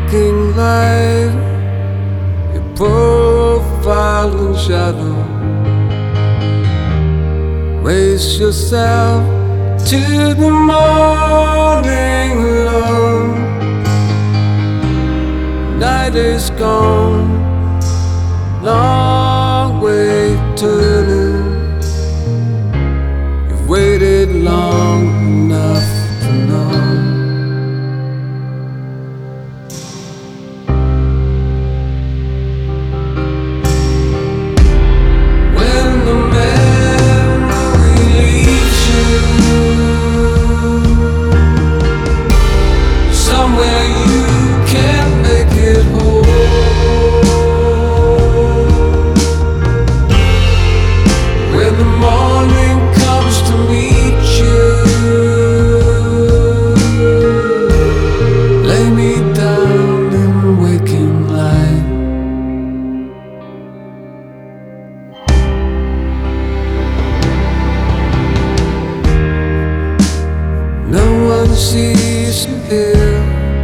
waking light, your profile and shadow. Raise yourself to the morning alone. Night is gone, long way turning. You've waited long enough to know. When the memory leaves you, somewhere you can't make it whole. When the morning comes to meet you, lay me down in waking light. No one sees you here.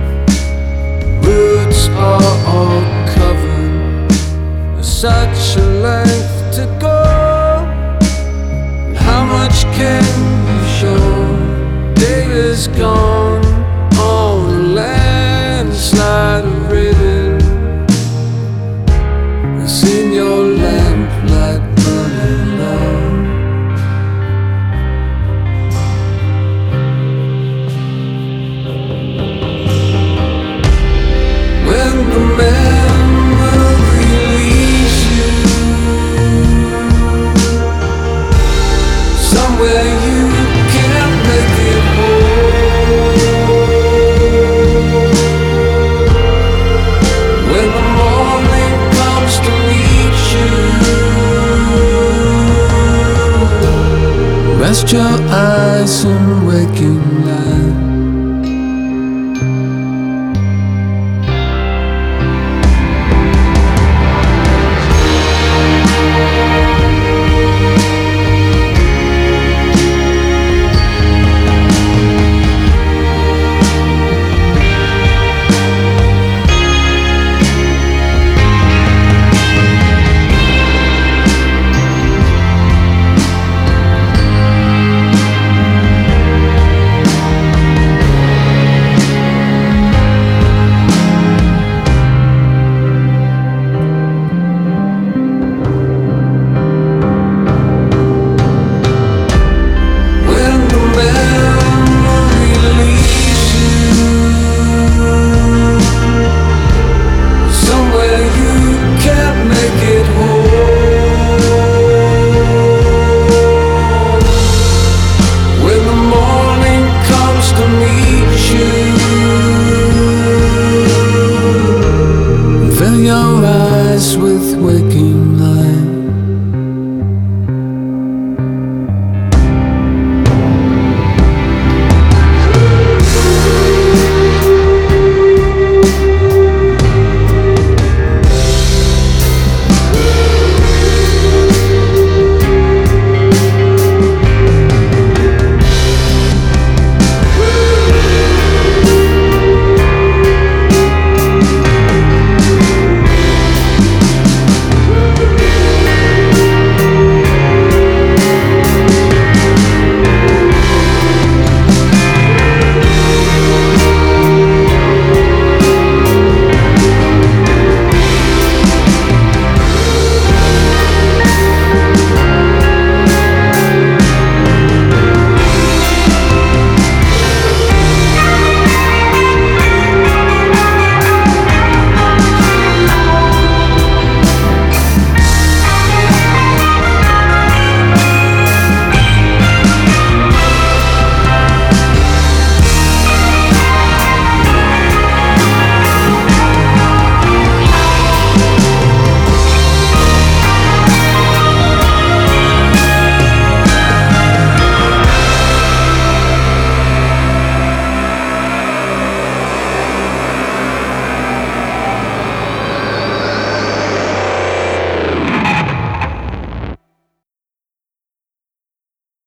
Roots are all covered. There's such a length to go. How much can you show? Data's gone on a landslide of written. It's in your lamplight burning low. When the memory leaves you, somewhere you can't make it whole. When the morning comes to meet you, rest your eyes in waking light.